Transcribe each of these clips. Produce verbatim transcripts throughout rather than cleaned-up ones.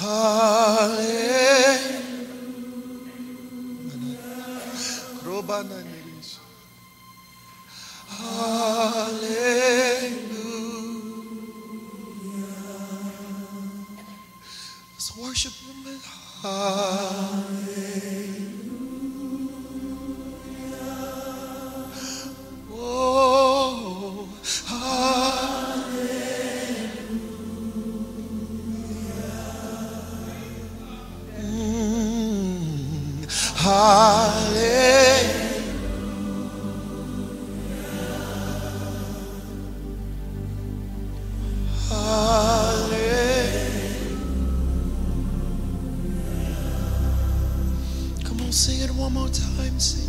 Let's worship him. Hallelujah. Oh, hallelujah. Mm, hallelujah. Sing it one more time. Sing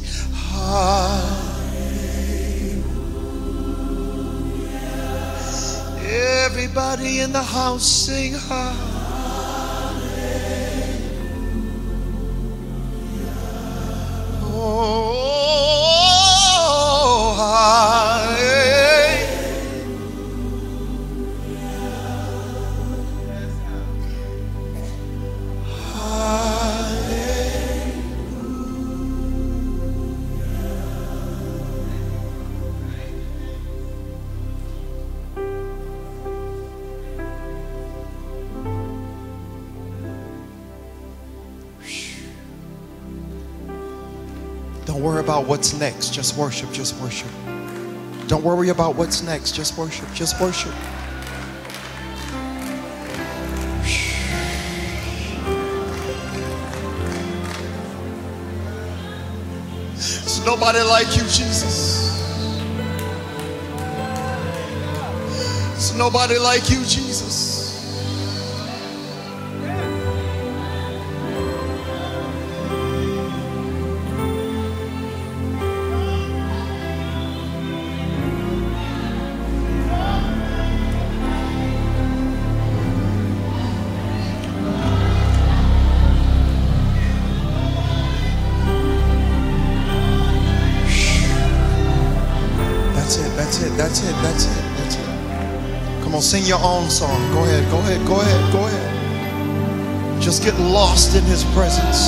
hallelujah. Everybody in the house sing hallelujah. Oh, hallelujah. Don't worry about what's next. Just worship. Just worship. Don't worry about what's next. Just worship. Just worship. There's nobody like you, Jesus. There's nobody like you, Jesus. That's it, that's it, that's it, that's it. Come on, sing your own song. Go ahead, go ahead, go ahead, go ahead. Just get lost in his presence.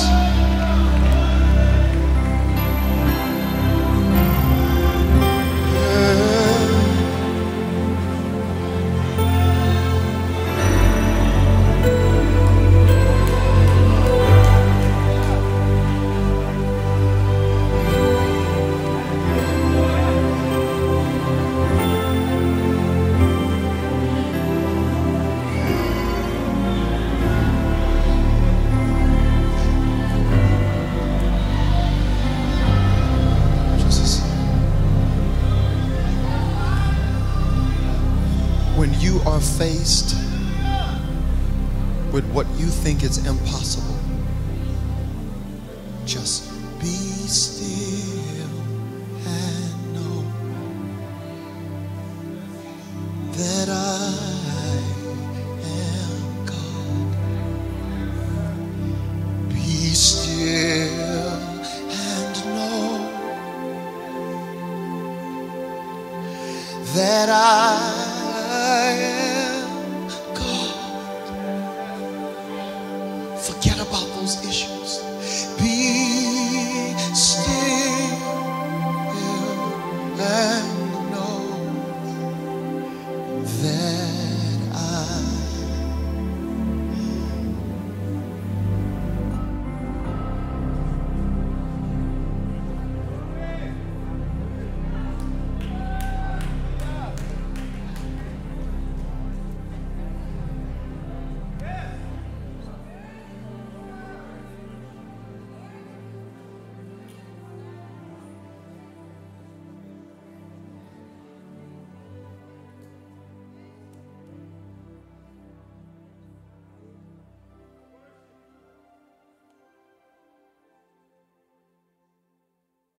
When you are faced with what you think is impossible, just be still and know that I am God. Be still and know that I I am God. Forget about those issues. Be still and know that